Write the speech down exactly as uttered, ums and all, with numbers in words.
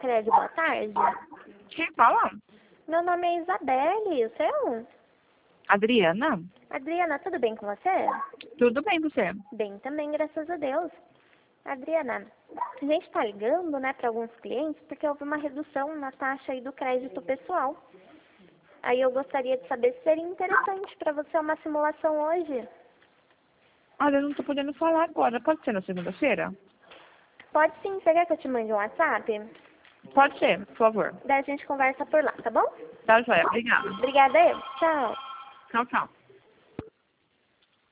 Sicredi, boa tarde. Quem fala? Meu nome é Isabelle, o seu? Adriana? Adriana, tudo bem com você? Tudo bem, você? Bem também, graças a Deus. Adriana, a gente está ligando, né, para alguns clientes porque houve uma redução na taxa aí do crédito pessoal. Aí eu gostaria de saber se seria interessante para você uma simulação hoje. Olha, eu não tô podendo falar agora. Pode ser na segunda-feira? Pode sim, você quer que eu te mande um WhatsApp? Pode ser, por favor. Daí a gente conversa por lá, tá bom? Tá, joia. Obrigada. Obrigada, eu. Tchau. Tchau, tchau.